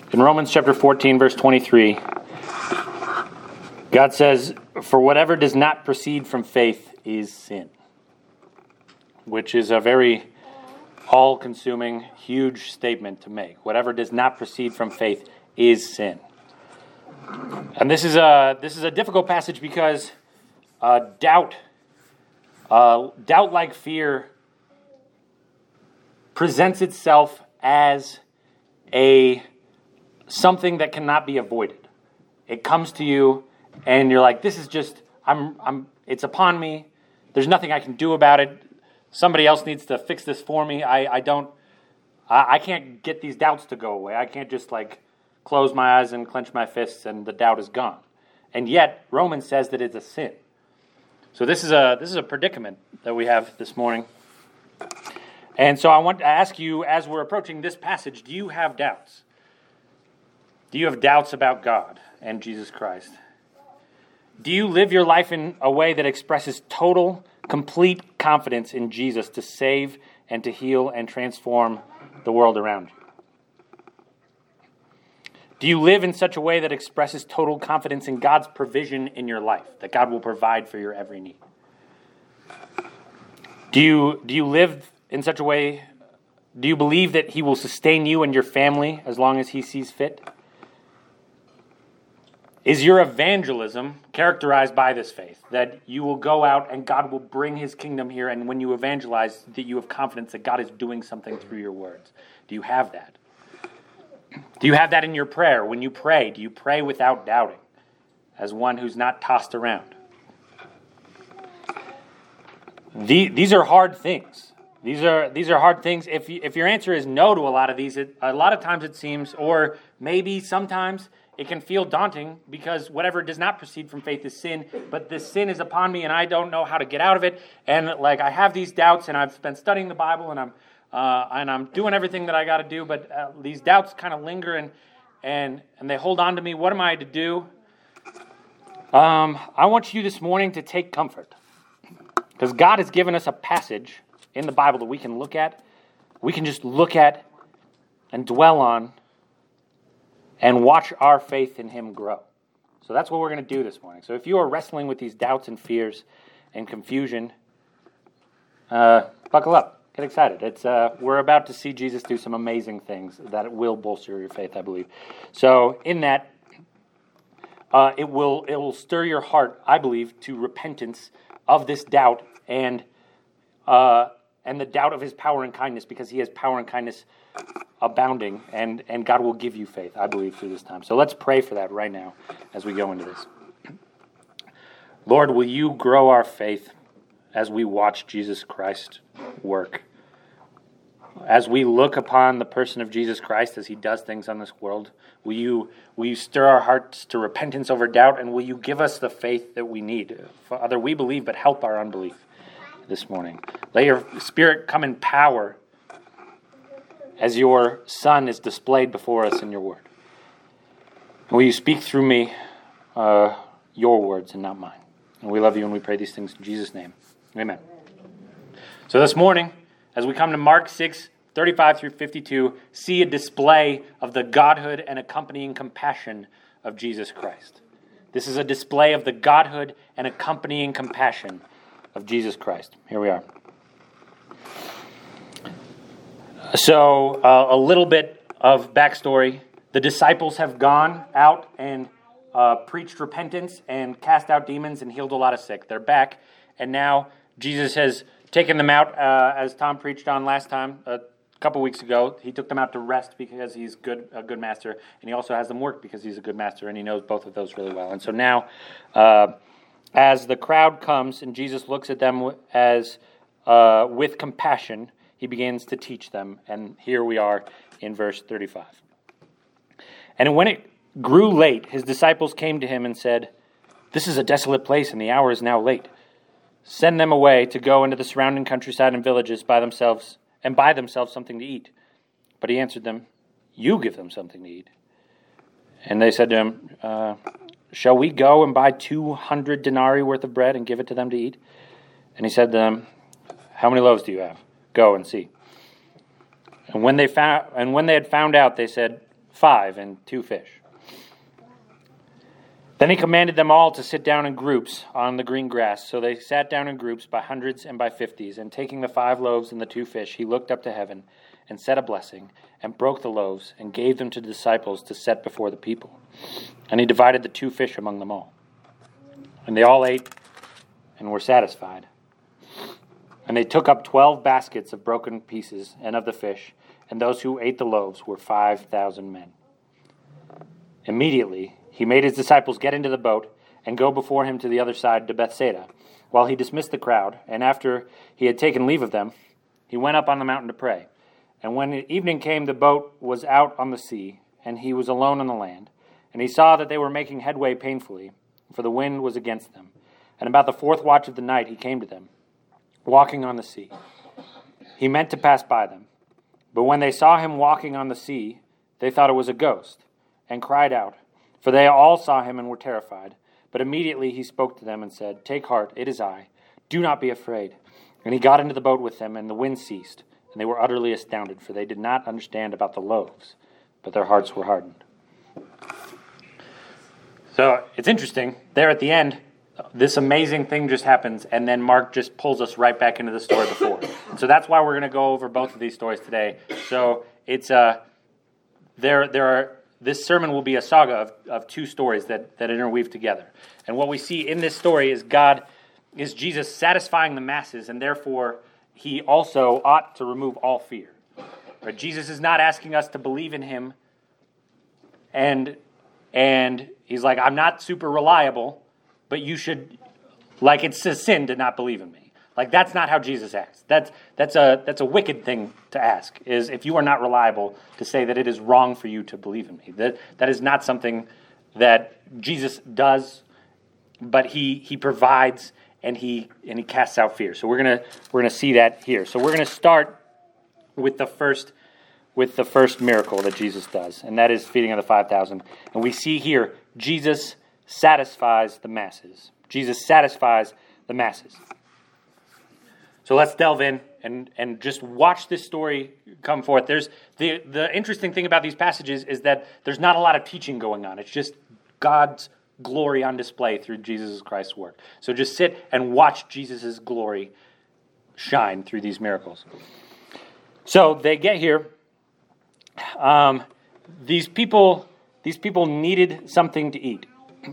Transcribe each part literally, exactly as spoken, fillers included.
In Romans chapter fourteen, verse twenty-three, God says, "For whatever does not proceed from faith is sin," which is a very all-consuming, huge statement to make. Whatever does not proceed from faith is sin. And this is a this is a difficult passage because uh, doubt, uh, doubt-like fear, presents itself as a something that cannot be avoided. It comes to you, and you're like, "This is just I'm I'm. It's upon me. There's nothing I can do about it. Somebody else needs to fix this for me. I I don't. I, I can't get these doubts to go away. I can't just like close my eyes and clench my fists, and the doubt is gone." And yet, Romans says that it's a sin. So this is a this is a predicament that we have this morning. And so I want to ask you, as we're approaching this passage, do you have doubts? Do you have doubts about God and Jesus Christ? Do you live your life in a way that expresses total, complete confidence in Jesus to save and to heal and transform the world around you? Do you live in such a way that expresses total confidence in God's provision in your life, that God will provide for your every need? Do you, do you live in such a way, do you believe that He will sustain you and your family as long as He sees fit? Is your evangelism characterized by this faith, that you will go out and God will bring His kingdom here, and when you evangelize, that you have confidence that God is doing something through your words? Do you have that? Do you have that in your prayer? When you pray, do you pray without doubting, as one who's not tossed around? The, these are hard things. These are these are hard things. If you, if your answer is no to a lot of these, it, a lot of times it seems, or maybe sometimes it can feel daunting because whatever does not proceed from faith is sin. But this sin is upon me, and I don't know how to get out of it. And like I have these doubts, and I've been studying the Bible, and I'm uh, and I'm doing everything that I got to do. But uh, these doubts kind of linger, and and and they hold on to me. What am I to do? Um, I want you this morning to take comfort, because God has given us a passage in the Bible that we can look at, we can just look at and dwell on and watch our faith in Him grow. So that's what we're going to do this morning. So if you are wrestling with these doubts and fears and confusion, uh, buckle up, get excited. It's uh, we're about to see Jesus do some amazing things that will bolster your faith, I believe. So in that, uh, it will it will stir your heart, I believe, to repentance of this doubt and uh, and the doubt of His power and kindness, because He has power and kindness abounding, and, and God will give you faith, I believe, through this time. So let's pray for that right now as we go into this. Lord, will you grow our faith as we watch Jesus Christ work? As we look upon the person of Jesus Christ as He does things on this world, will you, will you stir our hearts to repentance over doubt, and will you give us the faith that we need? Father, we believe, but help our unbelief this morning. Let your Spirit come in power as your Son is displayed before us in your word. And will you speak through me uh, your words and not mine? And we love you, and we pray these things in Jesus' name. Amen. So this morning, as we come to Mark six, thirty-five through fifty-two, see a display of the godhood and accompanying compassion of Jesus Christ. This is a display of the godhood and accompanying compassion of Jesus Christ. Here we are. So, uh, a little bit of backstory. The disciples have gone out and uh, preached repentance and cast out demons and healed a lot of sick. They're back, and now Jesus has taken them out, uh, as Tom preached on last time, a couple weeks ago. He took them out to rest because he's good, a good master, and he also has them work because he's a good master, and he knows both of those really well. And so now, uh, as the crowd comes and Jesus looks at them as uh, with compassion, He begins to teach them. And here we are in verse thirty-five. And when it grew late, His disciples came to Him and said, "This is a desolate place, and the hour is now late. Send them away to go into the surrounding countryside and villages by themselves and buy themselves something to eat." But He answered them, "You give them something to eat." And they said to Him, uh, "Shall we go and buy two hundred denarii worth of bread and give it to them to eat?" And He said to them, "How many loaves do you have? Go and see." And when they found, and when they had found out, they said, five and two fish. Then he commanded them all to sit down in groups on the green grass. So they sat down in groups by hundreds and by fifties. And taking the five loaves and the two fish, he looked up to heaven and said a blessing, and broke the loaves, and gave them to the disciples to set before the people. And he divided the two fish among them all. And they all ate and were satisfied. And they took up twelve baskets of broken pieces and of the fish, and those who ate the loaves were five thousand men. Immediately he made his disciples get into the boat and go before him to the other side to Bethsaida, while he dismissed the crowd. And after he had taken leave of them, he went up on the mountain to pray. And when evening came, the boat was out on the sea, and he was alone on the land. And he saw that they were making headway painfully, for the wind was against them. And about the fourth watch of the night he came to them, walking on the sea. He meant to pass by them. But when they saw him walking on the sea, they thought it was a ghost, and cried out, for they all saw him and were terrified. But immediately he spoke to them and said, "Take heart, it is I. Do not be afraid." And he got into the boat with them, and the wind ceased. And they were utterly astounded, for they did not understand about the loaves, but their hearts were hardened. So it's interesting. There at the end, this amazing thing just happens, and then Mark just pulls us right back into the story before. So that's why we're going to go over both of these stories today. So it's uh, there. There are. This sermon will be a saga of, of two stories that, that interweave together. And what we see in this story is God, is Jesus satisfying the masses, and therefore he also ought to remove all fear. Right? Jesus is not asking us to believe in him, and and he's like, I'm not super reliable, but you should, like it's a sin to not believe in me. Like that's not how Jesus acts. That's that's a that's a wicked thing to ask. Is if you are not reliable, to say that it is wrong for you to believe in me. That that is not something that Jesus does, but he he provides and he and he casts out fear. So we're gonna we're gonna see that here. So we're gonna start with the first with the first miracle that Jesus does, and that is feeding of the five thousand. And we see here Jesus satisfies the masses. Jesus satisfies the masses. So let's delve in and, and just watch this story come forth. There's the, the interesting thing about these passages is that there's not a lot of teaching going on. It's just God's glory on display through Jesus Christ's work. So just sit and watch Jesus' glory shine through these miracles. So they get here. Um, these people, these people needed something to eat.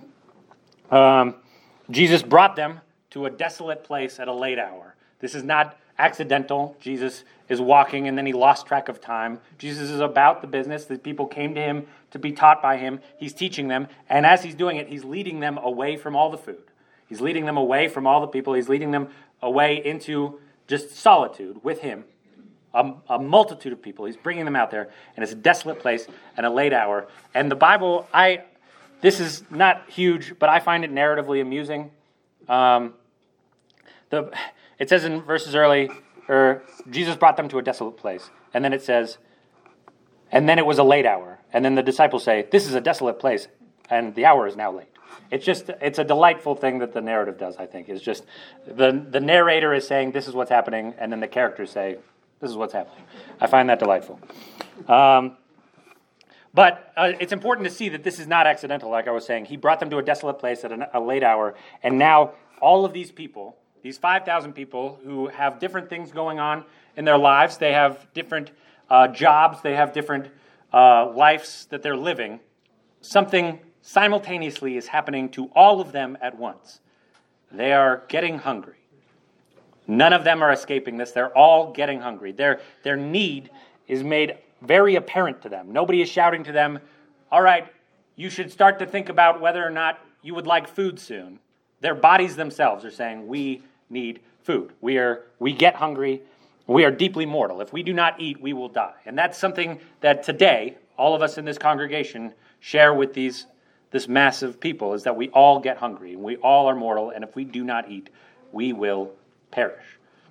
Um, Jesus brought them to a desolate place at a late hour. This is not accidental. Jesus is walking and then he lost track of time. Jesus is about the business. The people came to him to be taught by him. He's teaching them. And as he's doing it, he's leading them away from all the food. He's leading them away from all the people. He's leading them away into just solitude with him. A, a multitude of people. He's bringing them out there. And it's a desolate place and a late hour. And the Bible, I this is not huge, but I find it narratively amusing. Um, the... It says in verses early, or Jesus brought them to a desolate place. And then it says, and then it was a late hour. And then the disciples say, this is a desolate place, and the hour is now late. It's just, it's a delightful thing that the narrative does, I think. It's just, the, the narrator is saying, this is what's happening, and then the characters say, this is what's happening. I find that delightful. Um, but uh, it's important to see that this is not accidental, like I was saying. He brought them to a desolate place at a, a late hour, and now all of these people, these five thousand people who have different things going on in their lives, they have different uh, jobs, they have different uh, lives that they're living, something simultaneously is happening to all of them at once. They are getting hungry. None of them are escaping this. They're all getting hungry. Their, their need is made very apparent to them. Nobody is shouting to them, all right, you should start to think about whether or not you would like food soon. Their bodies themselves are saying, we need food. We are we get hungry. We are deeply mortal. If we do not eat, we will die. And that's something that today, all of us in this congregation share with these this mass of people, is that we all get hungry, and we all are mortal, and if we do not eat, we will perish.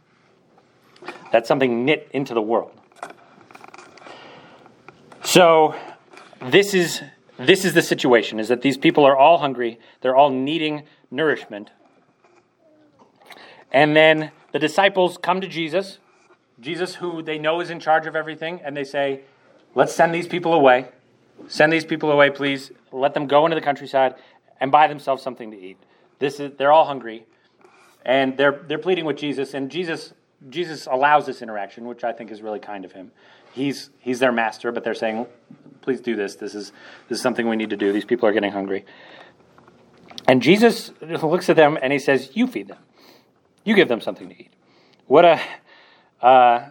That's something knit into the world. So this is this is the situation, is that these people are all hungry, they're all needing nourishment. And then the disciples come to Jesus, Jesus who they know is in charge of everything, and they say, let's send these people away. Send these people away, please. Let them go into the countryside and buy themselves something to eat. This is they're all hungry, and they're they're pleading with Jesus, and Jesus Jesus allows this interaction, which I think is really kind of him. He's he's their master, but they're saying, please do this. This is this is something we need to do. These people are getting hungry. And Jesus looks at them and he says, you feed them. You give them something to eat. What a uh,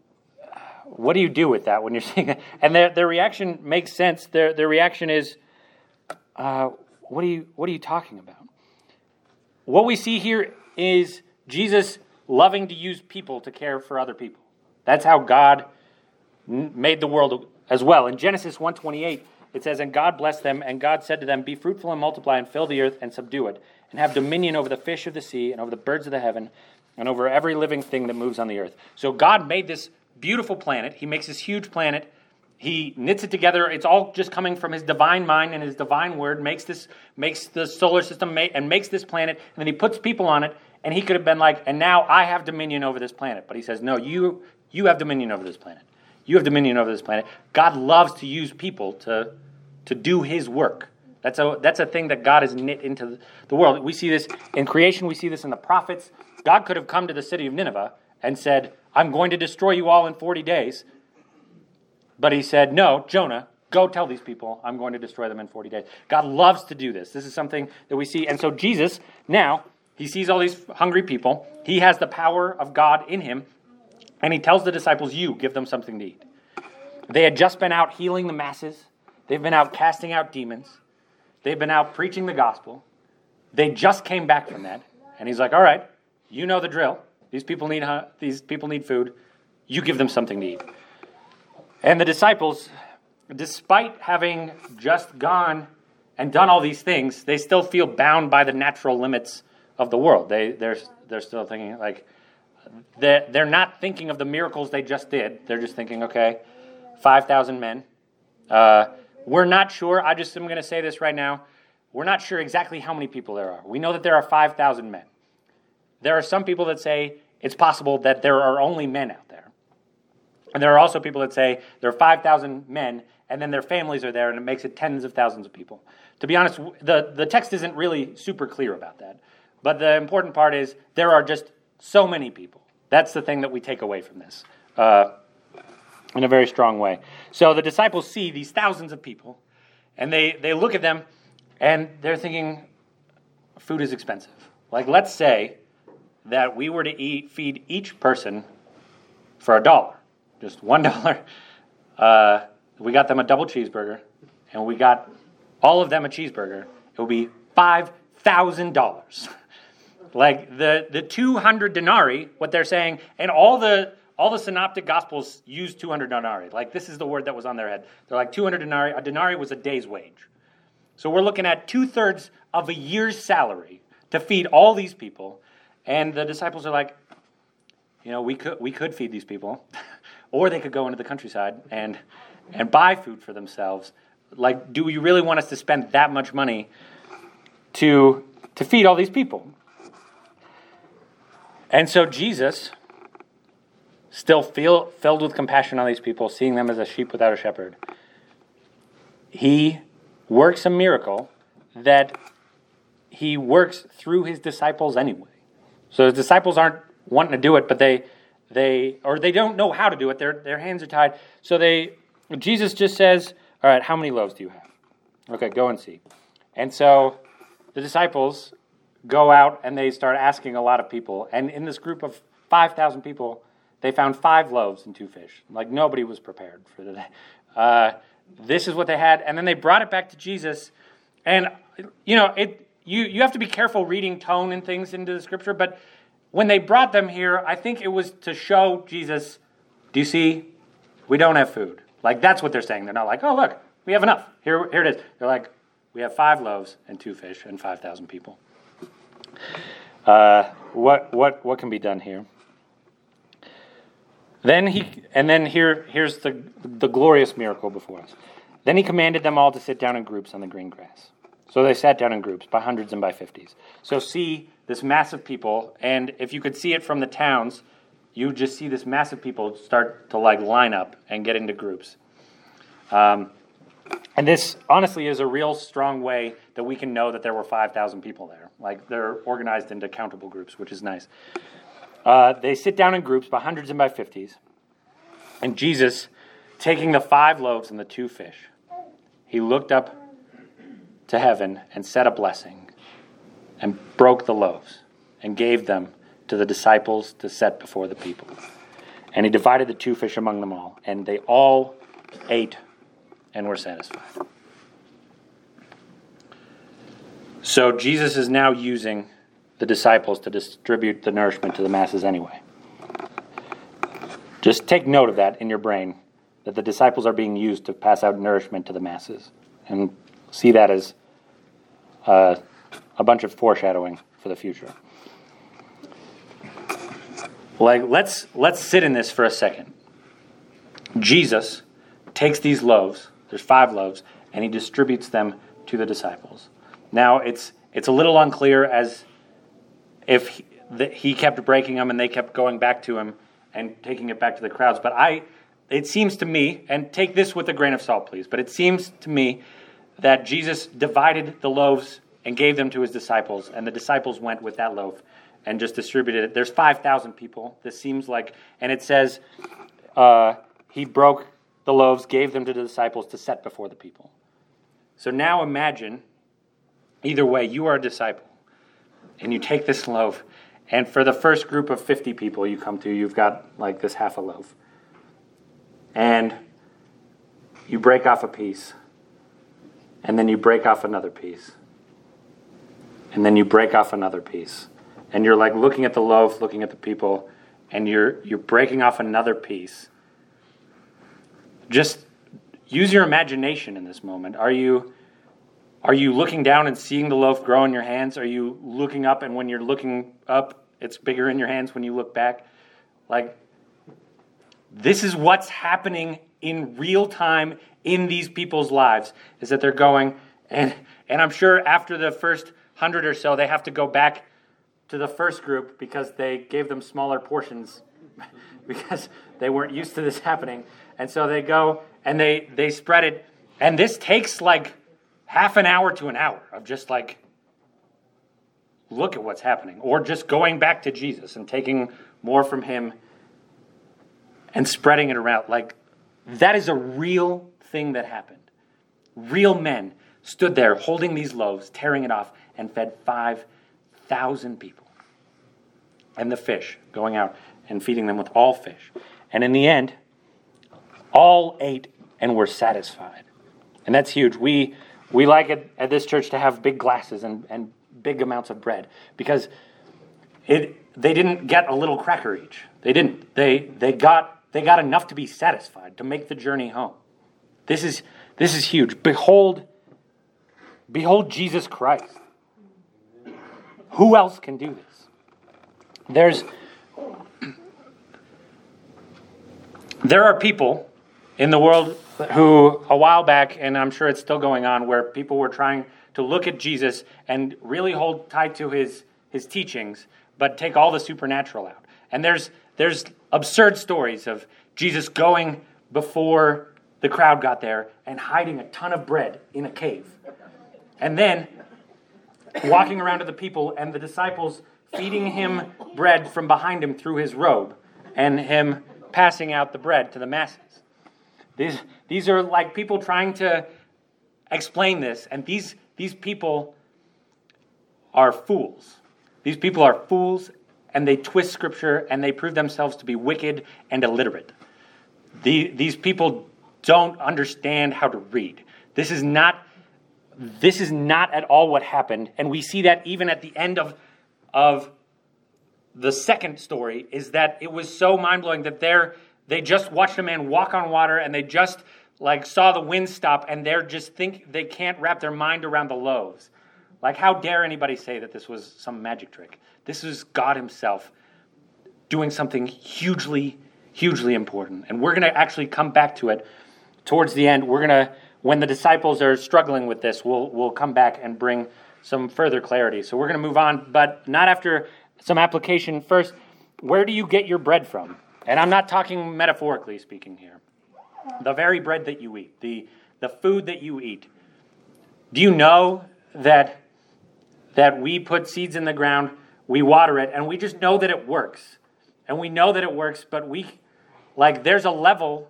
what do you do with that when you're seeing that? And their their reaction makes sense. Their their reaction is, uh, what are you what are you talking about? What we see here is Jesus loving to use people to care for other people. That's how God made the world as well. In Genesis one twenty-eight, it says, and God blessed them, and God said to them, be fruitful and multiply and fill the earth and subdue it, and have dominion over the fish of the sea and over the birds of the heaven and over every living thing that moves on the earth. So God made this beautiful planet. He makes this huge planet. He knits it together. It's all just coming from his divine mind and his divine word, makes this, makes the solar system and makes this planet, and then he puts people on it, and he could have been like, and now I have dominion over this planet. But he says, no, you you have dominion over this planet. You have dominion over this planet. God loves to use people to, to do his work. That's a, that's a thing that God has knit into the world. We see this in creation. We see this in the prophets. God could have come to the city of Nineveh and said, I'm going to destroy you all in forty days. But he said, no, Jonah, go tell these people I'm going to destroy them in forty days. God loves to do this. This is something that we see. And so Jesus, now, he sees all these hungry people. He has the power of God in him. And he tells the disciples, you, give them something to eat. They had just been out healing the masses. They've been out casting out demons. They've been out preaching the gospel. They just came back from that. And he's like, all right, you know the drill. These people need uh, these people need food. You give them something to eat. And the disciples, despite having just gone and done all these things, they still feel bound by the natural limits of the world. They, they're, they're still thinking, like, they're, they're not thinking of the miracles they just did. They're just thinking, okay, five thousand men. Uh, we're not sure. I just am going to say this right now. We're not sure exactly how many people there are. We know that there are five thousand men. There are some people that say it's possible that there are only men out there. And there are also people that say there are five thousand men, and then their families are there, and it makes it tens of thousands of people. To be honest, the, the text isn't really super clear about that. But the important part is there are just so many people. That's the thing that we take away from this uh, in a very strong way. So the disciples see these thousands of people, and they, they look at them, and they're thinking, food is expensive. Like, let's say that we were to eat feed each person for a dollar. Just one dollar. Uh, we got them a double cheeseburger, and we got all of them a cheeseburger. It will be five thousand dollars. Like the, the two hundred denarii, what they're saying, and all the all the synoptic gospels use two hundred denarii. Like, this is the word that was on their head. They're like two hundred denarii. A denarii was a day's wage. So we're looking at two-thirds of a year's salary to feed all these people. And the disciples are like, you know, we could we could feed these people. Or they could go into the countryside and and buy food for themselves. Like, do you really want us to spend that much money to to feed all these people? And so Jesus, still feel, filled with compassion on these people, seeing them as a sheep without a shepherd, he works a miracle that he works through his disciples anyway. So his disciples aren't wanting to do it, but they they or they don't know how to do it. Their their hands are tied. So they Jesus just says, all right, how many loaves do you have? Okay, go and see. And so the disciples go out and they start asking a lot of people. And in this group of five thousand people, they found five loaves and two fish. Like, nobody was prepared for that. Uh, this is what they had. And then they brought it back to Jesus. And, you know, it you, you have to be careful reading tone and things into the scripture. But when they brought them here, I think it was to show Jesus, do you see? We don't have food. Like, that's what they're saying. They're not like, oh, look, we have enough. Here, here it is. They're like, we have five loaves and two fish and five thousand people. Uh, what what what can be done here? Then he and then here here's the the glorious miracle before us. Then he commanded them all to sit down in groups on the green grass. So they sat down in groups by hundreds and by fifties. So see this massive people, and if you could see it from the towns, you just see this massive people start to like line up and get into groups. Um, And this, honestly, is a real strong way that we can know that there were five thousand people there. Like, they're organized into countable groups, which is nice. Uh, they sit down in groups by hundreds and by fifties. And Jesus, taking the five loaves and the two fish, he looked up to heaven and said a blessing and broke the loaves and gave them to the disciples to set before the people. And he divided the two fish among them all, and they all ate and were satisfied. So Jesus is now using the disciples to distribute the nourishment to the masses anyway. Just take note of that in your brain, that the disciples are being used to pass out nourishment to the masses. And see that as uh, a bunch of foreshadowing for the future. Like, let's let's sit in this for a second. Jesus takes these loaves, there's five loaves, and he distributes them to the disciples. Now, it's it's a little unclear as if he, the, he kept breaking them and they kept going back to him and taking it back to the crowds. But I, it seems to me, and take this with a grain of salt, please, but it seems to me that Jesus divided the loaves and gave them to his disciples, and the disciples went with that loaf and just distributed it. There's five thousand people, this seems like, and it says uh, he broke the loaves, gave them to the disciples to set before the people. So now imagine, either way, you are a disciple, and you take this loaf, and for the first group of fifty people you come to, you've got like this half a loaf. And you break off a piece, and then you break off another piece, and then you break off another piece. And you're like looking at the loaf, looking at the people, and you're you're breaking off another piece. Just use your imagination in this moment. Are you are you looking down and seeing the loaf grow in your hands? Are you looking up, and when you're looking up, it's bigger in your hands when you look back? Like, this is what's happening in real time in these people's lives, is that they're going, and and I'm sure after the first hundred or so, they have to go back to the first group because they gave them smaller portions because they weren't used to this happening. And so they go and they, they spread it. And this takes like half an hour to an hour of just like, look at what's happening. Or just going back to Jesus and taking more from him and spreading it around. Like, that is a real thing that happened. Real men stood there holding these loaves, tearing it off, and fed five thousand people. And the fish, going out and feeding them with all fish. And in the end, all ate and were satisfied. And that's huge. We we like it at this church to have big glasses and, and big amounts of bread, because it they didn't get a little cracker each. They didn't. They they got they got enough to be satisfied, to make the journey home. This is this is huge. Behold, behold Jesus Christ. Who else can do this? There's there are people in the world who, a while back, and I'm sure it's still going on, where people were trying to look at Jesus and really hold tight to his his teachings, but take all the supernatural out. And there's there's absurd stories of Jesus going before the crowd got there and hiding a ton of bread in a cave. And then walking around to the people and the disciples feeding him bread from behind him through his robe, and him passing out the bread to the masses. These these are like people trying to explain this, and these these people are fools. These people are fools, and they twist Scripture, and they prove themselves to be wicked and illiterate. The, these people don't understand how to read. This is not This is not at all what happened, and we see that even at the end of, of the second story, is that it was so mind-blowing that they're, they just watched a man walk on water, and they just like saw the wind stop, and they're just think they can't wrap their mind around the loaves. Like, how dare anybody say that this was some magic trick? This is God himself doing something hugely, hugely important, and we're going to actually come back to it towards the end. We're going to When the disciples are struggling with this, we'll we'll come back and bring some further clarity. So we're going to move on, but not after some application. First, where do you get your bread from? And I'm not talking metaphorically speaking here. The very bread that you eat, the the food that you eat. Do you know that that we put seeds in the ground, we water it, and we just know that it works. And we know that it works, but we, like, there's a level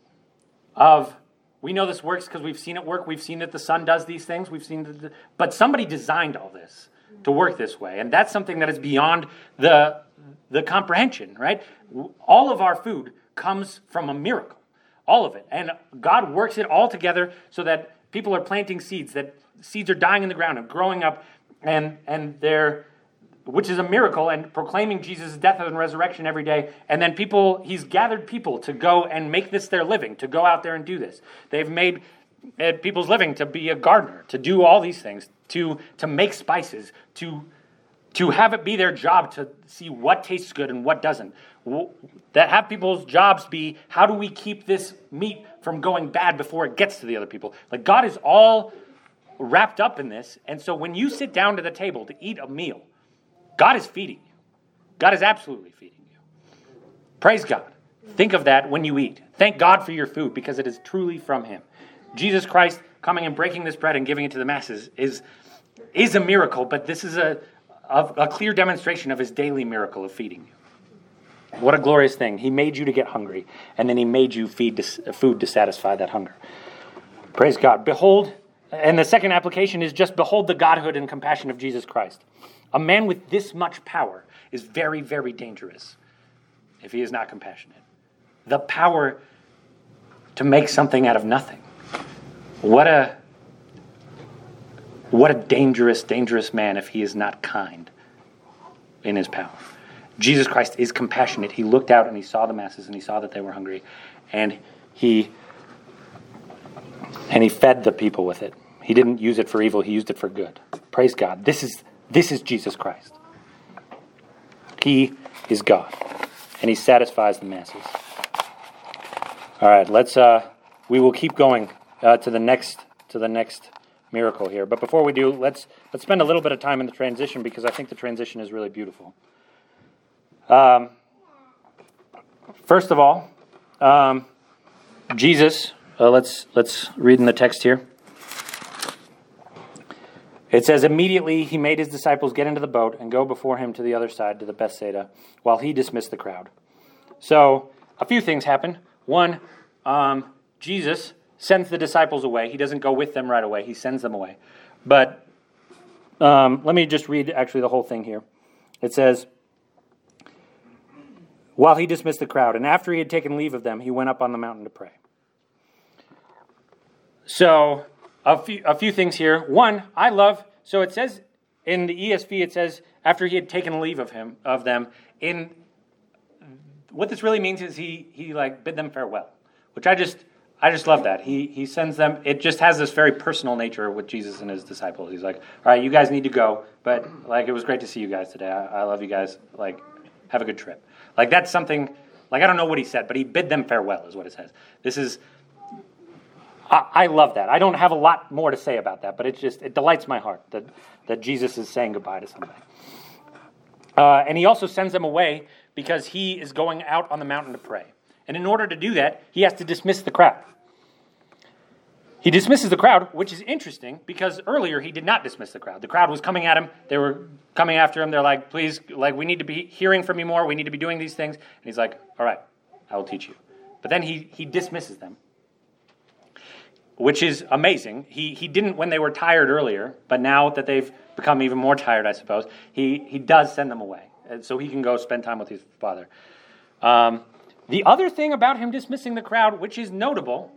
of, we know this works because we've seen it work. We've seen that the sun does these things. We've seen, the, but somebody designed all this to work this way. And that's something that is beyond the, the comprehension, right? All of our food comes from a miracle. All of it. And God works it all together so that people are planting seeds, that seeds are dying in the ground and growing up, and and they're, which is a miracle, and proclaiming Jesus' death and resurrection every day. And then people, he's gathered people to go and make this their living, to go out there and do this. They've made uh, people's living to be a gardener, to do all these things, to to make spices, to to have it be their job to see what tastes good and what doesn't. That have people's jobs be, how do we keep this meat from going bad before it gets to the other people? Like, God is all wrapped up in this. And so when you sit down to the table to eat a meal, God is feeding you. God is absolutely feeding you. Praise God. Think of that when you eat. Thank God for your food, because it is truly from him. Jesus Christ coming and breaking this bread and giving it to the masses is, is a miracle, but this is a, a, a clear demonstration of his daily miracle of feeding you. What a glorious thing. He made you to get hungry, and then he made you feed to, food to satisfy that hunger. Praise God. Behold, and the second application is just behold the godhood and compassion of Jesus Christ. A man with this much power is very, very dangerous if he is not compassionate. The power to make something out of nothing. What a, what a dangerous, dangerous man if he is not kind in his power. Jesus Christ is compassionate. He looked out and he saw the masses and he saw that they were hungry, and he and he fed the people with it. He didn't use it for evil, he used it for good. Praise God. This is this is Jesus Christ. He is God, and he satisfies the masses. All right, let's uh we will keep going uh, to the next to the next miracle here. But before we do, let's let's spend a little bit of time in the transition, because I think the transition is really beautiful. Um, first of all, um, Jesus, uh, let's let's read in the text here. It says, immediately he made his disciples get into the boat and go before him to the other side, to the Bethsaida, while he dismissed the crowd. So, a few things happen. One, um, Jesus sends the disciples away. He doesn't go with them right away. He sends them away. But um, let me just read actually the whole thing here. It says, while he dismissed the crowd, and after he had taken leave of them, he went up on the mountain to pray. So, a few, a few things here. One, I love, so it says in the E S V, it says, after he had taken leave of him, of them, in, what this really means is he, he like bid them farewell, which I just, I just love that. He, he sends them, it just has this very personal nature with Jesus and his disciples. He's like, all right, you guys need to go, but like, it was great to see you guys today. I, I love you guys. Like, have a good trip. Like, that's something, like, I don't know what he said, but he bid them farewell is what it says. This is, I, I love that. I don't have a lot more to say about that, but it's just, it delights my heart that, that Jesus is saying goodbye to somebody. Uh, and he also sends them away because he is going out on the mountain to pray. And in order to do that, he has to dismiss the crowd. He dismisses the crowd, which is interesting because earlier he did not dismiss the crowd. The crowd was coming at him. They were coming after him. They're like, please, like, we need to be hearing from you more. We need to be doing these things. And he's like, all right, I will teach you. But then he he dismisses them, which is amazing. He he didn't when they were tired earlier, but now that they've become even more tired, I suppose, he, he does send them away so he can go spend time with his Father. Um, the other thing about him dismissing the crowd, which is notable,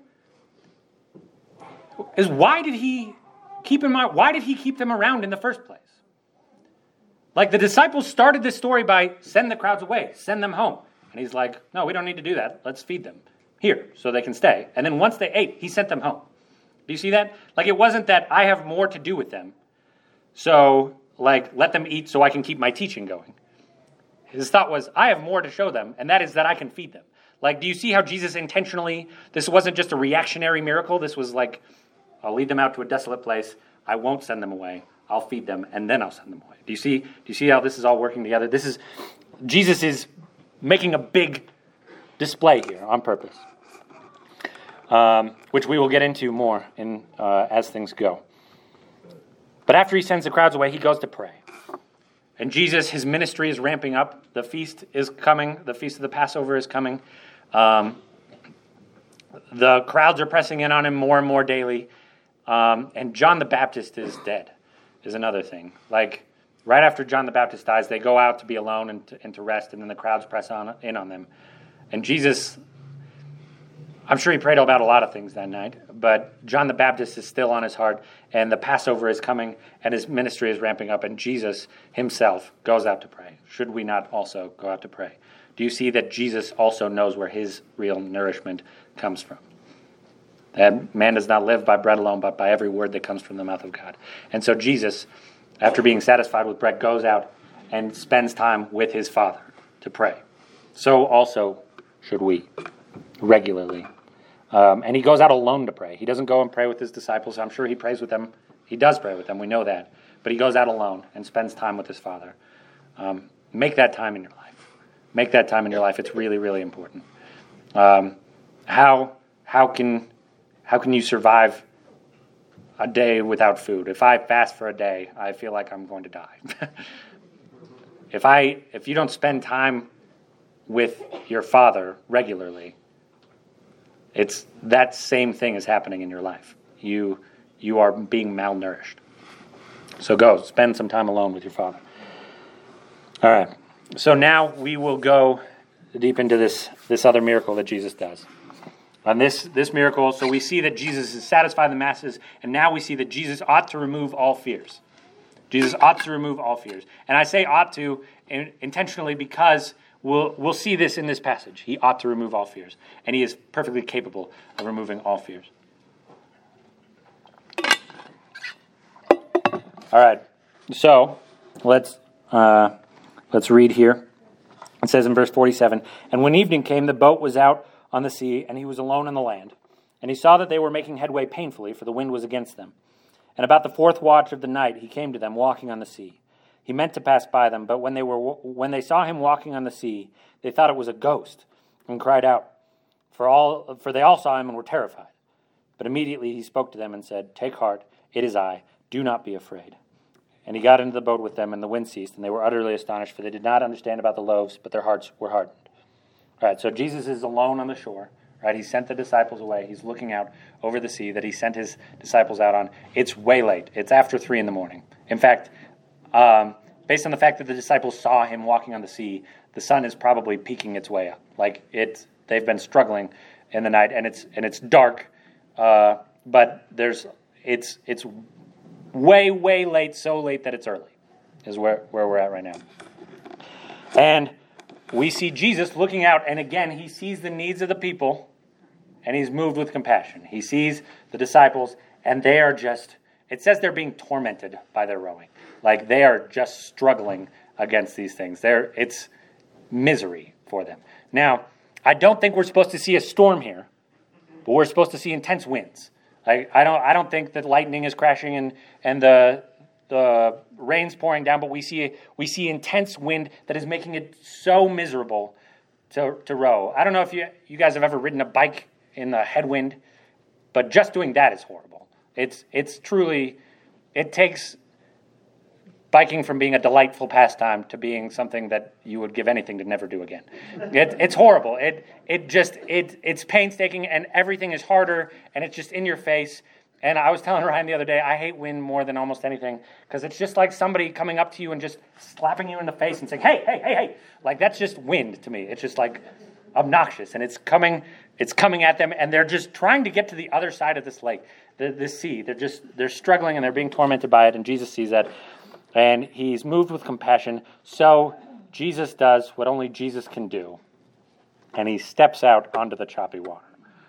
is why did he keep him out? Why did he keep them around in the first place? Like, the disciples started this story by send the crowds away, send them home. And he's like, no, we don't need to do that. Let's feed them here so they can stay. And then once they ate, he sent them home. Do you see that? Like, it wasn't that I have more to do with them, so, like, let them eat so I can keep my teaching going. His thought was, I have more to show them, and that is that I can feed them. Like, do you see how Jesus intentionally, this wasn't just a reactionary miracle. This was like, I'll lead them out to a desolate place. I won't send them away. I'll feed them, and then I'll send them away. Do you see? Do you see how this is all working together? This is, Jesus is making a big display here on purpose. um, which we will get into more in uh, as things go. But after he sends the crowds away, he goes to pray. And Jesus, his ministry is ramping up. The feast is coming. The feast of the Passover is coming. Um, the crowds are pressing in on him more and more daily. Um, and John the Baptist is dead, is another thing. Like, right after John the Baptist dies, they go out to be alone and to, and to rest, and then the crowds press on in on them. And Jesus, I'm sure he prayed about a lot of things that night, but John the Baptist is still on his heart, and the Passover is coming, and his ministry is ramping up, and Jesus himself goes out to pray. Should we not also go out to pray? Do you see that Jesus also knows where his real nourishment comes from? That man does not live by bread alone, but by every word that comes from the mouth of God. And so Jesus, after being satisfied with bread, goes out and spends time with his Father to pray. So also should we, regularly. Um, and he goes out alone to pray. He doesn't go and pray with his disciples. I'm sure he prays with them. He does pray with them. We know that. But he goes out alone and spends time with his Father. Um, make that time in your life. Make that time in your life. It's really, really important. Um, how how can how can you survive a day without food? If I fast for a day, I feel like I'm going to die. if I if you don't spend time with your Father regularly, it's that same thing is happening in your life. You you are being malnourished. So go, spend some time alone with your Father. All right. So now we will go deep into this, this other miracle that Jesus does. On this, this miracle, so we see that Jesus has satisfied the masses, and now we see that Jesus ought to remove all fears. Jesus ought to remove all fears. And I say ought to in, intentionally because we'll, we'll see this in this passage. He ought to remove all fears, and he is perfectly capable of removing all fears. All right, so let's uh, let's read here. It says in verse forty-seven, "And when evening came, the boat was out on the sea, and he was alone on the land. And he saw that they were making headway painfully, for the wind was against them. And about the fourth watch of the night he came to them, walking on the sea. He meant to pass by them, but when they were when they saw him walking on the sea, they thought it was a ghost, and cried out. For all for they all saw him and were terrified. But immediately he spoke to them and said, 'Take heart, it is I. Do not be afraid.' And he got into the boat with them, and the wind ceased, and they were utterly astonished, for they did not understand about the loaves, but their hearts were hardened." All right, so Jesus is alone on the shore, right? He sent the disciples away. He's looking out over the sea that he sent his disciples out on. It's way late. It's after three in the morning. In fact, um, based on the fact that the disciples saw him walking on the sea, the sun is probably peeking its way up. Like it's, they've been struggling in the night, and it's and it's dark, uh, but there's it's it's. Way, way late, so late that it's early, is where, where we're at right now. And we see Jesus looking out, and again, he sees the needs of the people, and he's moved with compassion. He sees the disciples, and they are just, it says they're being tormented by their rowing. Like, they are just struggling against these things. They're, it's misery for them. Now, I don't think we're supposed to see a storm here, but we're supposed to see intense winds. I, I don't I don't think that lightning is crashing and, and the the rain's pouring down, but we see we see intense wind that is making it so miserable to to row. I don't know if you you guys have ever ridden a bike in the headwind, but just doing that is horrible. It's it's truly it takes biking from being a delightful pastime to being something that you would give anything to never do again. It, it's horrible. It it just it it's painstaking, and everything is harder, and it's just in your face. And I was telling Ryan the other day, I hate wind more than almost anything because it's just like somebody coming up to you and just slapping you in the face and saying, "Hey, hey, hey, hey!" Like that's just wind to me. It's just like obnoxious, and it's coming. It's coming at them, and they're just trying to get to the other side of this lake, the, this sea. They're just they're struggling and they're being tormented by it, and Jesus sees that. And he's moved with compassion, so Jesus does what only Jesus can do, and he steps out onto the choppy water.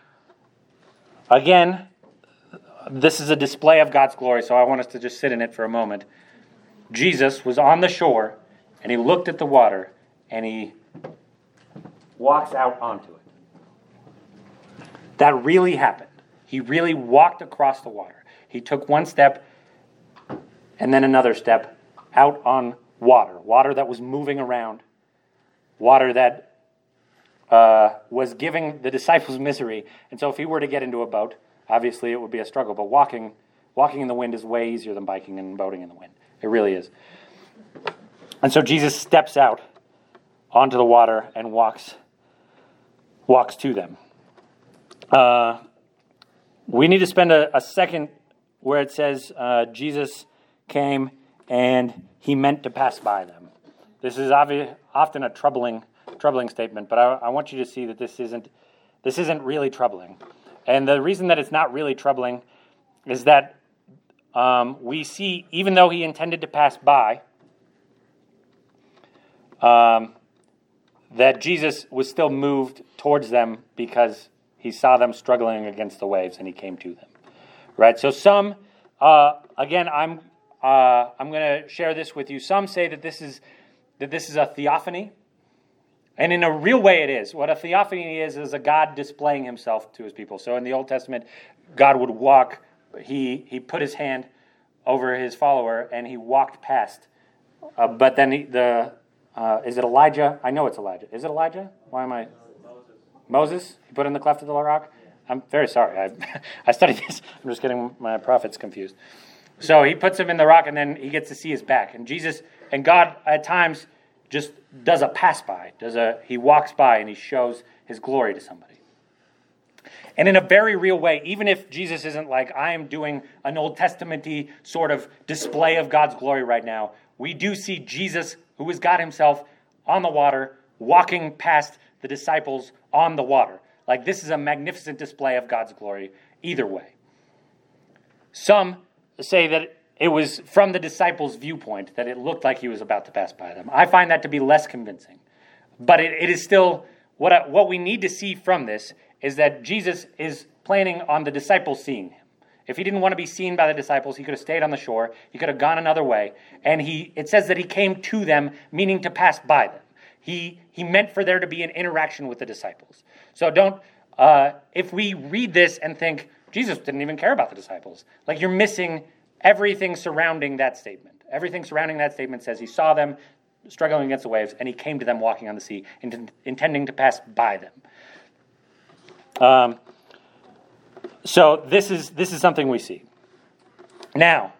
Again, this is a display of God's glory, so I want us to just sit in it for a moment. Jesus was on the shore, and he looked at the water, and he walks out onto it. That really happened. He really walked across the water. He took one step, and then another step out on water, water that was moving around, water that uh, was giving the disciples misery. And so if he were to get into a boat, obviously it would be a struggle. But walking walking in the wind is way easier than biking and boating in the wind. It really is. And so Jesus steps out onto the water and walks walks to them. Uh, we need to spend a, a second where it says uh, Jesus came and he meant to pass by them. This is obvi- often a troubling troubling statement, but I, I want you to see that this isn't this isn't really troubling. And the reason that it's not really troubling is that um, we see, even though he intended to pass by, um, that Jesus was still moved towards them because he saw them struggling against the waves and he came to them. Right? So some, uh, again, I'm uh, I'm going to share this with you. Some say that this is that this is a theophany. And in a real way it is. What a theophany is, is a God displaying himself to his people. So in the Old Testament, God would walk, he he put his hand over his follower, and he walked past. Uh, but then he, the, uh, is it Elijah? I know it's Elijah. Is it Elijah? Why am I? Moses. Moses? He put in the cleft of the rock? I'm very sorry. I I studied this. I'm just getting my prophets confused. So he puts him in the rock, and then he gets to see his back. And Jesus, and God at times just does a pass by, does a he walks by and he shows his glory to somebody. And in a very real way, even if Jesus isn't like, I am doing an Old Testament-y sort of display of God's glory right now, we do see Jesus, who is God himself, on the water, walking past the disciples on the water. Like, this is a magnificent display of God's glory either way. Some say that it was from the disciples' viewpoint that it looked like he was about to pass by them. I find that to be less convincing. But it, it is still, what I, what we need to see from this is that Jesus is planning on the disciples seeing him. If he didn't want to be seen by the disciples, he could have stayed on the shore. He could have gone another way. And he it says that he came to them, meaning to pass by them. He, he meant for there to be an interaction with the disciples. So don't, uh, if we read this and think, Jesus didn't even care about the disciples, like you're missing everything surrounding that statement. Everything surrounding that statement says he saw them struggling against the waves, and he came to them walking on the sea, int- intending to pass by them. Um, so this is this is something we see. Now,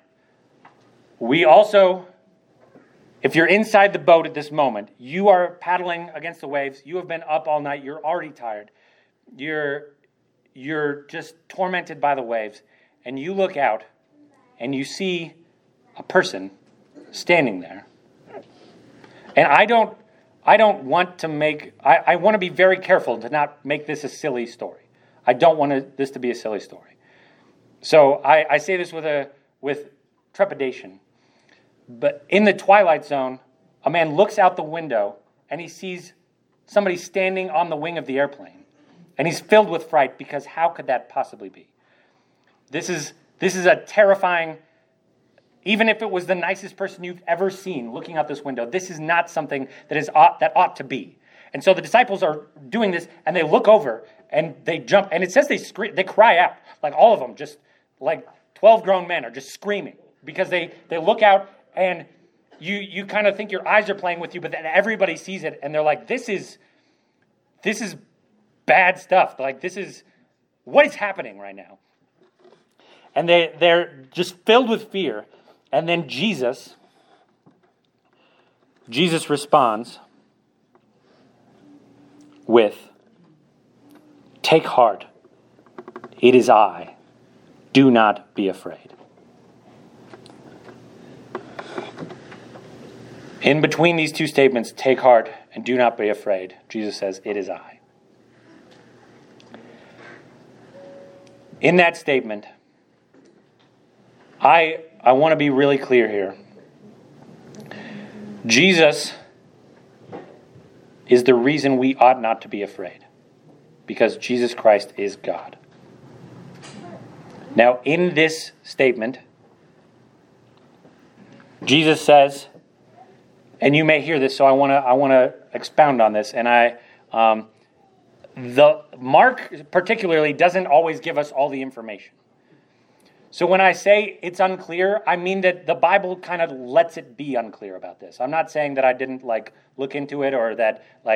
we also, if you're inside the boat at this moment, you are paddling against the waves. You have been up all night. You're already tired. You're you're just tormented by the waves, and you look out. And you see a person standing there. And I don't I don't want to make, I, I want to be very careful to not make this a silly story. I don't want to, this to be a silly story. So I, I say this with a with trepidation. But in the Twilight Zone, a man looks out the window and he sees somebody standing on the wing of the airplane. And he's filled with fright because how could that possibly be? This is This is a terrifying, even if it was the nicest person you've ever seen looking out this window, this is not something that is ought, that ought to be. And so the disciples are doing this, and they look over, and they jump, and it says they scream, they cry out, like all of them, just like twelve grown men are just screaming, because they, they look out, and you you kind of think your eyes are playing with you, but then everybody sees it, and they're like, this is, this is bad stuff. Like, this is, what is happening right now? And they, they're just filled with fear. And then Jesus, Jesus responds with, take heart, it is I, do not be afraid. In between these two statements, take heart and do not be afraid, Jesus says, it is I. In that statement, I I want to be really clear here. Jesus is the reason we ought not to be afraid, because Jesus Christ is God. Now, in this statement, Jesus says, and you may hear this, so I want to I want to expound on this, and I um, the Mark particularly doesn't always give us all the information. So when I say it's unclear, I mean that the Bible kind of lets it be unclear about this. I'm not saying that I didn't like look into it or that like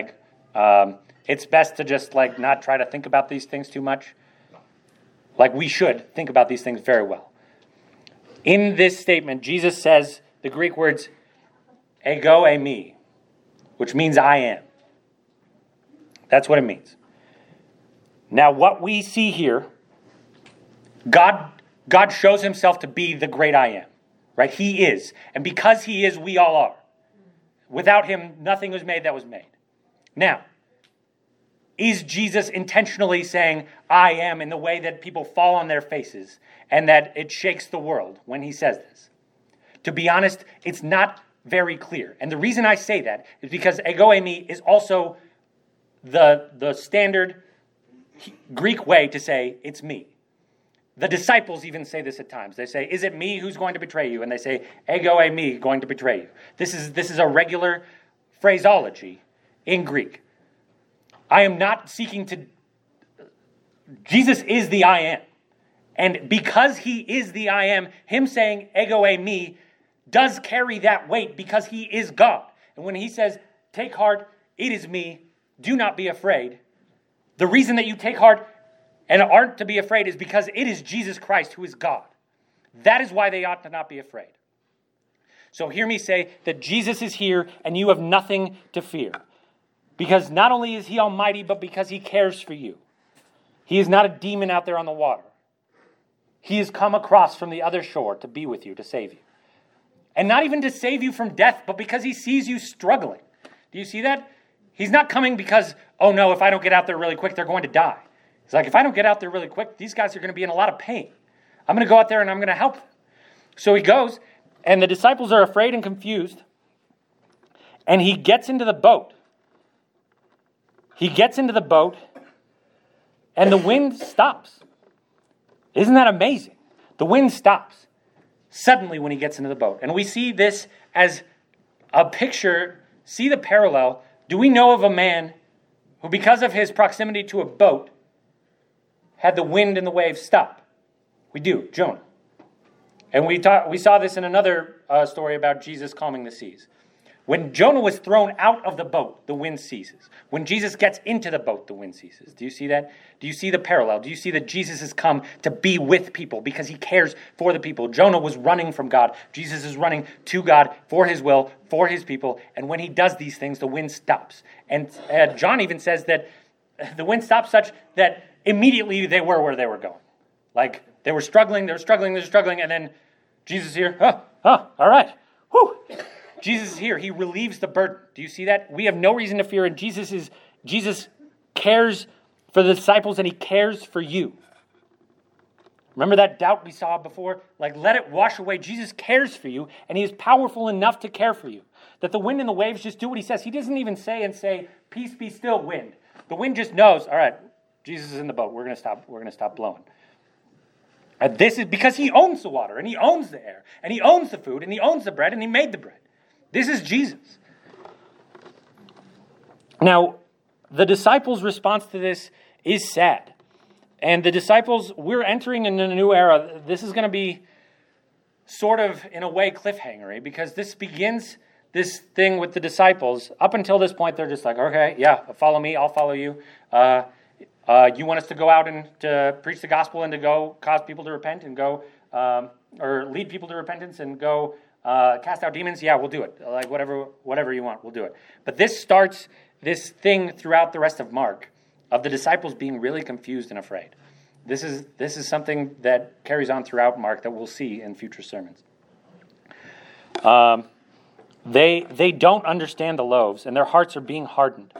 Um, it's best to just like not try to think about these things too much. Like we should think about these things very well. In this statement, Jesus says the Greek words ego eimi, which means I am. That's what it means. Now, what we see here, God, God shows himself to be the great I am, right? He is. And because he is, we all are. Without him, nothing was made that was made. Now, is Jesus intentionally saying, I am, in the way that people fall on their faces and that it shakes the world when he says this? To be honest, it's not very clear. And the reason I say that is because ego eimi is also the, the standard Greek way to say, it's me. The disciples even say this at times. They say, is it me who's going to betray you? And they say, ego eimi, going to betray you. This is, this is a regular phraseology in Greek. I am not seeking to... Jesus is the I am. And because he is the I am, him saying, ego eimi, does carry that weight because he is God. And when he says, take heart, it is me, do not be afraid. The reason that you take heart and aren't to be afraid is because it is Jesus Christ who is God. That is why they ought to not be afraid. So hear me say that Jesus is here and you have nothing to fear. Because not only is he almighty, but because he cares for you. He is not a demon out there on the water. He has come across from the other shore to be with you, to save you. And not even to save you from death, but because he sees you struggling. Do you see that? He's not coming because, oh no, if I don't get out there really quick, they're going to die. He's like, if I don't get out there really quick, these guys are going to be in a lot of pain. I'm going to go out there and I'm going to help them. So he goes, and the disciples are afraid and confused. And he gets into the boat. He gets into the boat, and the wind stops. Isn't that amazing? The wind stops suddenly when he gets into the boat. And we see this as a picture, see the parallel. Do we know of a man who, because of his proximity to a boat, had the wind and the waves stop? We do, Jonah. And we, talk, we saw this in another uh, story about Jesus calming the seas. When Jonah was thrown out of the boat, the wind ceases. When Jesus gets into the boat, the wind ceases. Do you see that? Do you see the parallel? Do you see that Jesus has come to be with people because he cares for the people? Jonah was running from God. Jesus is running to God for his will, for his people. And when he does these things, the wind stops. And uh, John even says that the wind stops such that immediately they were where they were going. Like they were struggling, they were struggling, they were struggling. And then Jesus is here. Oh, oh, all right. Whew. Jesus is here. He relieves the burden. Do you see that? We have no reason to fear, and Jesus is Jesus cares for the disciples, and he cares for you. Remember that doubt we saw before? Like, let it wash away. Jesus cares for you, and he is powerful enough to care for you. That the wind and the waves just do what he says. He doesn't even say and say, peace be still, wind. The wind just knows, all right, Jesus is in the boat. We're going to stop. We're going to stop blowing. And this is because he owns the water, and he owns the air, and he owns the food, and he owns the bread, and he made the bread. This is Jesus. Now, the disciples' response to this is sad. And the disciples, we're entering in a new era. This is going to be sort of, in a way, cliffhangery, because this begins this thing with the disciples. Up until this point, they're just like, okay, yeah, follow me, I'll follow you. Uh, uh, you want us to go out and to preach the gospel and to go cause people to repent and go, um, or lead people to repentance and go Uh, cast out demons? Yeah, we'll do it. Like whatever whatever you want, we'll do it. But this starts this thing throughout the rest of Mark of the disciples being really confused and afraid. This is this is something that carries on throughout Mark that we'll see in future sermons. Um, they they don't understand the loaves, and their hearts are being hardened.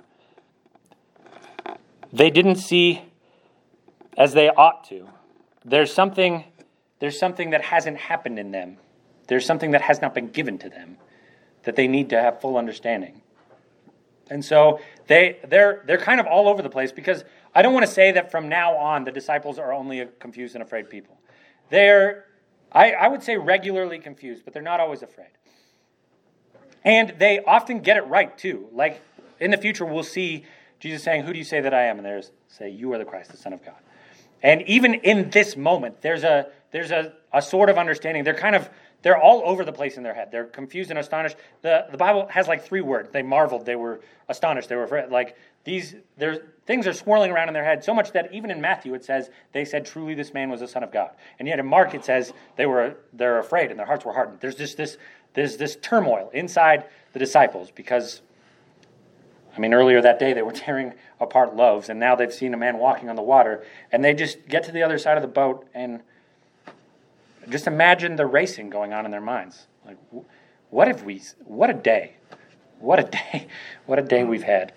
They didn't see as they ought to. There's something there's something that hasn't happened in them. There's something that has not been given to them that they need to have full understanding. And so they, they're, they're kind of all over the place because I don't want to say that from now on the disciples are only a confused and afraid people. They're, I, I would say regularly confused, but they're not always afraid. And they often get it right too. Like in the future we'll see Jesus saying, who do you say that I am? And they say, you are the Christ, the Son of God. And even in this moment, there's a there's a, a sort of understanding. They're kind of They're all over the place in their head. They're confused and astonished. The, the Bible has like three words. They marveled. They were astonished. They were afraid. Like these there's things are swirling around in their head so much that even in Matthew it says they said truly this man was the Son of God, and yet in Mark it says they were they're afraid and their hearts were hardened. There's just this there's this turmoil inside the disciples because, I mean, earlier that day they were tearing apart loaves, and now they've seen a man walking on the water, and they just get to the other side of the boat and just imagine the racing going on in their minds. Like, what have we? What a day! What a day! What a day we've had.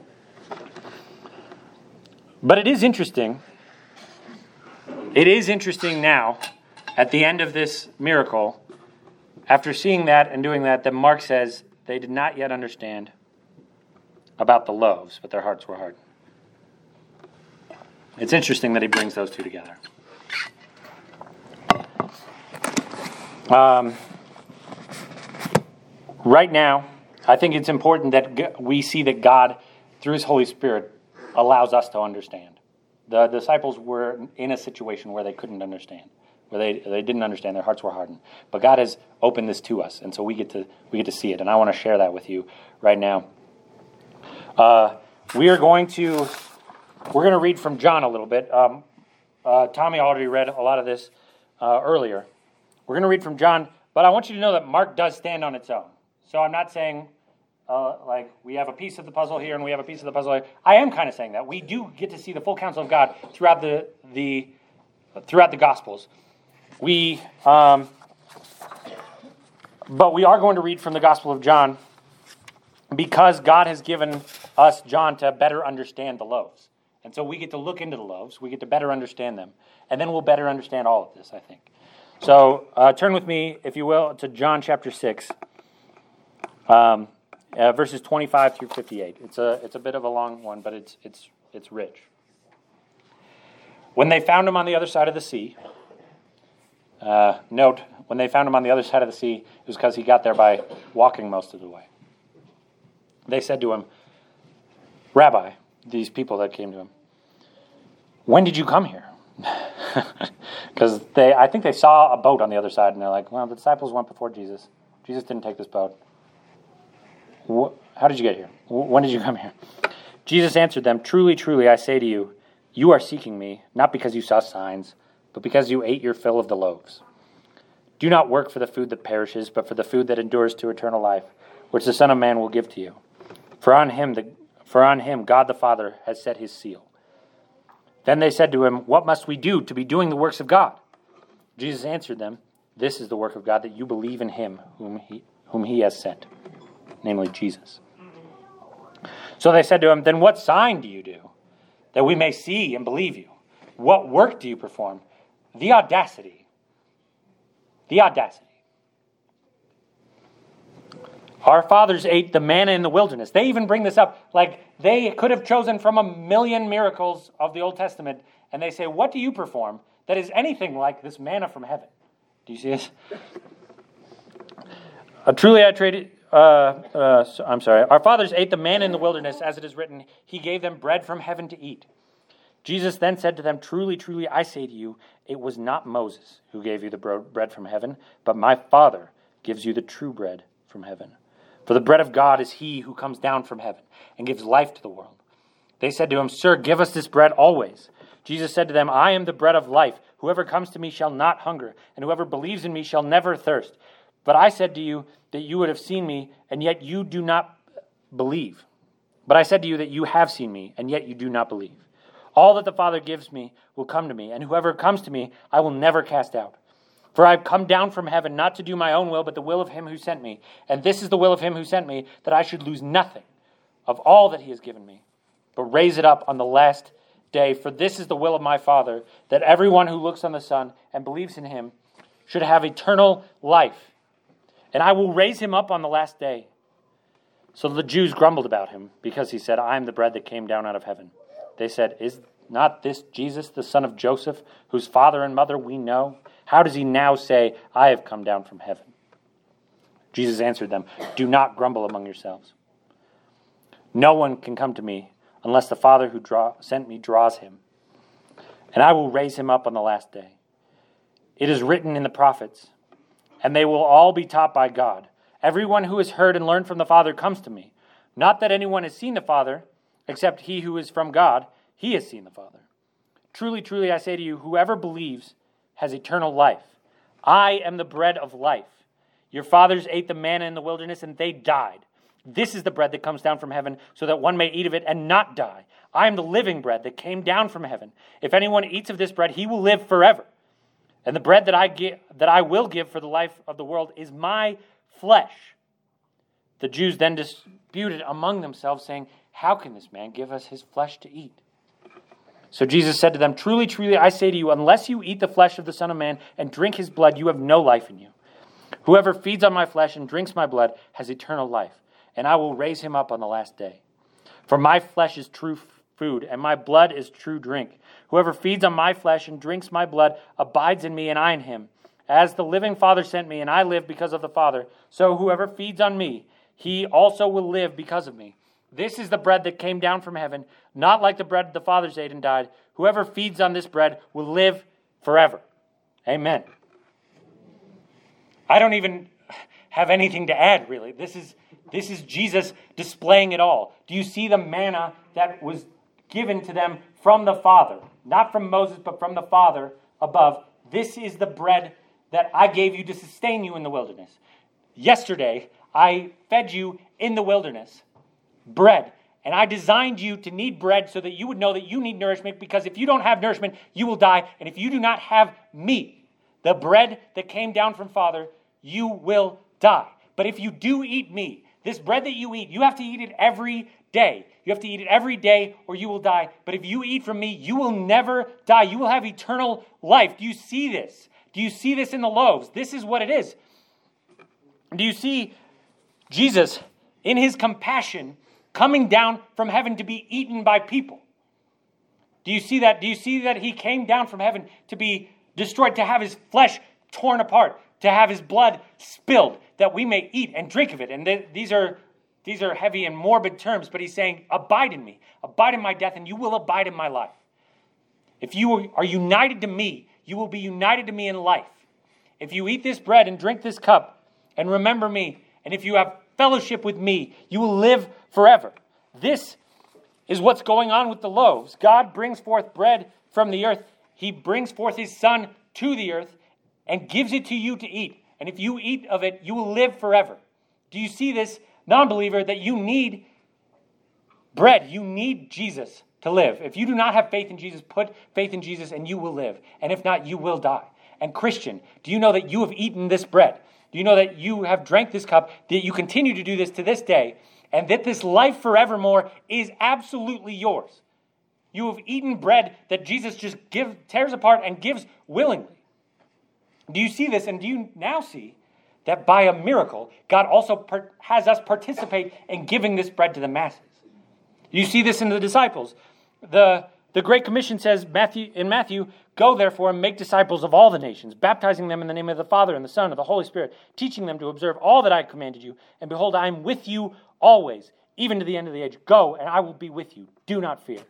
But it is interesting. It is interesting now, at the end of this miracle, after seeing that and doing that, that Mark says they did not yet understand about the loaves, but their hearts were hardened. It's interesting that he brings those two together. Um, right now, I think it's important that we see that God, through His Holy Spirit, allows us to understand. The disciples were in a situation where they couldn't understand, where they, they didn't understand, their hearts were hardened. But God has opened this to us, and so we get to we get to see it. And I want to share that with you right now. Uh, we are going to we're going to read from John a little bit. Um, uh, Tommy already read a lot of this uh, earlier. We're going to read from John, but I want you to know that Mark does stand on its own. So I'm not saying uh, like we have a piece of the puzzle here and we have a piece of the puzzle here. I am kind of saying that we do get to see the full counsel of God throughout the the throughout the Gospels. We, um, but we are going to read from the Gospel of John because God has given us John to better understand the loaves. And so we get to look into the loaves, we get to better understand them, and then we'll better understand all of this, I think. So uh, turn with me, if you will, to John chapter six, um, uh, verses twenty-five through fifty-eight. It's a it's a bit of a long one, but it's it's it's rich. When they found him on the other side of the sea, uh, note, when they found him on the other side of the sea, it was because he got there by walking most of the way. They said to him, Rabbi, these people that came to him, when did you come here? Because they, I think they saw a boat on the other side, and they're like, well, the disciples went before Jesus. Jesus didn't take this boat. Wh- How did you get here? Wh- When did you come here? Jesus answered them, truly, truly, I say to you, you are seeking me, not because you saw signs, but because you ate your fill of the loaves. Do not work for the food that perishes, but for the food that endures to eternal life, which the Son of Man will give to you. For on him, the, for on him God the Father has set his seal. Then they said to him, what must we do to be doing the works of God? Jesus answered them, this is the work of God, that you believe in him whom he, whom he has sent, namely Jesus. So they said to him, then what sign do you do, that we may see and believe you? What work do you perform? The audacity. The audacity. Our fathers ate the manna in the wilderness. They even bring this up. Like, they could have chosen from a million miracles of the Old Testament, and they say, what do you perform that is anything like this manna from heaven? Do you see this? Uh, truly I traded... Uh, uh, I'm sorry. Our fathers ate the manna in the wilderness, as it is written, he gave them bread from heaven to eat. Jesus then said to them, truly, truly, I say to you, it was not Moses who gave you the bread from heaven, but my Father gives you the true bread from heaven. For the bread of God is he who comes down from heaven and gives life to the world. They said to him, Sir, give us this bread always. Jesus said to them, I am the bread of life. Whoever comes to me shall not hunger, and whoever believes in me shall never thirst. But I said to you that you would have seen me, and yet you do not believe. But I said to you that you have seen me, and yet you do not believe. All that the Father gives me will come to me, and whoever comes to me I will never cast out. For I have come down from heaven not to do my own will, but the will of him who sent me. And this is the will of him who sent me, that I should lose nothing of all that he has given me, but raise it up on the last day. For this is the will of my Father, that everyone who looks on the Son and believes in him should have eternal life. And I will raise him up on the last day. So the Jews grumbled about him, because he said, I am the bread that came down out of heaven. They said, is not this Jesus, the son of Joseph, whose father and mother we know? How does he now say, I have come down from heaven? Jesus answered them, do not grumble among yourselves. No one can come to me unless the Father who draw, sent me draws him. And I will raise him up on the last day. It is written in the prophets, and they will all be taught by God. Everyone who has heard and learned from the Father comes to me. Not that anyone has seen the Father, except he who is from God, he has seen the Father. Truly, truly, I say to you, whoever believes has eternal life. I am the bread of life. Your fathers ate the manna in the wilderness, and they died. This is the bread that comes down from heaven, so that one may eat of it and not die. I am the living bread that came down from heaven. If anyone eats of this bread, he will live forever. And the bread that I give, that I will give for the life of the world is my flesh. The Jews then disputed among themselves, saying, how can this man give us his flesh to eat? So Jesus said to them, truly, truly, I say to you, unless you eat the flesh of the Son of Man and drink his blood, you have no life in you. Whoever feeds on my flesh and drinks my blood has eternal life, and I will raise him up on the last day. For my flesh is true food, and my blood is true drink. Whoever feeds on my flesh and drinks my blood abides in me, and I in him. As the living Father sent me, and I live because of the Father, so whoever feeds on me, he also will live because of me. This is the bread that came down from heaven, not like the bread the fathers ate and died. Whoever feeds on this bread will live forever. Amen. I don't even have anything to add, really. This is, this is Jesus displaying it all. Do you see the manna that was given to them from the Father? Not from Moses, but from the Father above. This is the bread that I gave you to sustain you in the wilderness. Yesterday, I fed you in the wilderness. Bread. And I designed you to need bread so that you would know that you need nourishment, because if you don't have nourishment, you will die. And if you do not have me, the bread that came down from Father, you will die. But if you do eat me, this bread that you eat, you have to eat it every day. You have to eat it every day or you will die. But if you eat from me, you will never die. You will have eternal life. Do you see this? Do you see this in the loaves? This is what it is. Do you see Jesus in his compassion coming down from heaven to be eaten by people? Do you see that? Do you see that he came down from heaven to be destroyed, to have his flesh torn apart, to have his blood spilled, that we may eat and drink of it? And th- these are these are heavy and morbid terms, but he's saying, abide in me, abide in my death, and you will abide in my life. If you are united to me, you will be united to me in life. If you eat this bread and drink this cup and remember me, and if you have fellowship with me, you will live forever. This is what's going on with the loaves. God brings forth bread from the earth. He brings forth his Son to the earth and gives it to you to eat. And if you eat of it, you will live forever. Do you see this, non-believer, that you need bread? You need Jesus to live. If you do not have faith in Jesus, put faith in Jesus and you will live. And if not, you will die. And Christian, do you know that you have eaten this bread? Do you know that you have drank this cup, that you continue to do this to this day, and that this life forevermore is absolutely yours? You have eaten bread that Jesus just give, tears apart and gives willingly. Do you see this? And do you now see that by a miracle, God also per- has us participate in giving this bread to the masses? You see this in the disciples. The, the Great Commission says Matthew, in Matthew, go therefore and make disciples of all the nations, baptizing them in the name of the Father and the Son and the Holy Spirit, teaching them to observe all that I commanded you. And behold, I am with you always, even to the end of the age. Go, and I will be with you. Do not fear.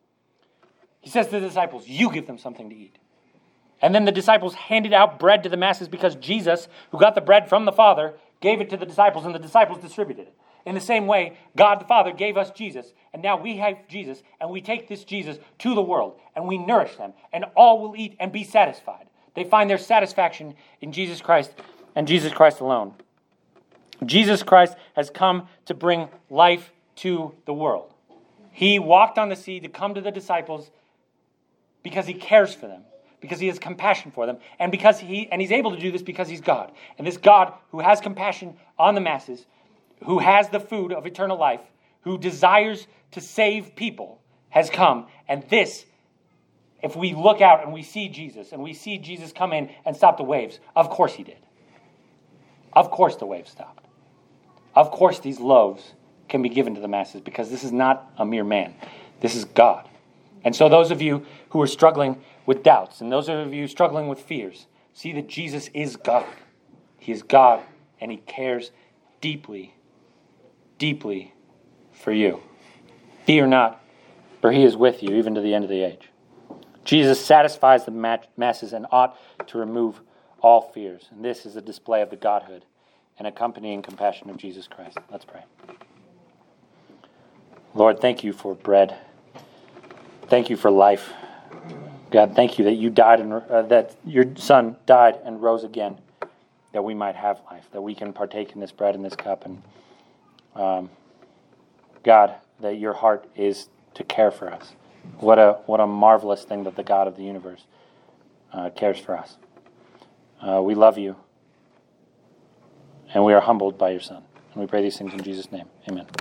He says to the disciples, you give them something to eat. And then the disciples handed out bread to the masses because Jesus, who got the bread from the Father, gave it to the disciples, and the disciples distributed it. In the same way, God the Father gave us Jesus, and now we have Jesus, and we take this Jesus to the world, and we nourish them, and all will eat and be satisfied. They find their satisfaction in Jesus Christ and Jesus Christ alone. Jesus Christ has come to bring life to the world. He walked on the sea to come to the disciples because he cares for them, because he has compassion for them, and because he and he's able to do this because he's God. And this God who has compassion on the masses, who has the food of eternal life, who desires to save people, has come. And this, if we look out and we see Jesus, and we see Jesus come in and stop the waves, of course he did. Of course the waves stopped. Of course these loaves can be given to the masses, because this is not a mere man. This is God. And so those of you who are struggling with doubts, and those of you struggling with fears, see that Jesus is God. He is God, and he cares deeply, deeply for you. Fear not, for he is with you even to the end of the age. Jesus satisfies the masses and ought to remove all fears. And this is a display of the Godhood and accompanying compassion of Jesus Christ. Let's pray. Lord, thank you for bread. Thank you for life. God, thank you that you died and uh, that your Son died and rose again, that we might have life, that we can partake in this bread and this cup. And um, God, that your heart is to care for us. What a what a marvelous thing that the God of the universe uh, cares for us. Uh, we love you, and we are humbled by your Son. And we pray these things in Jesus' name. Amen.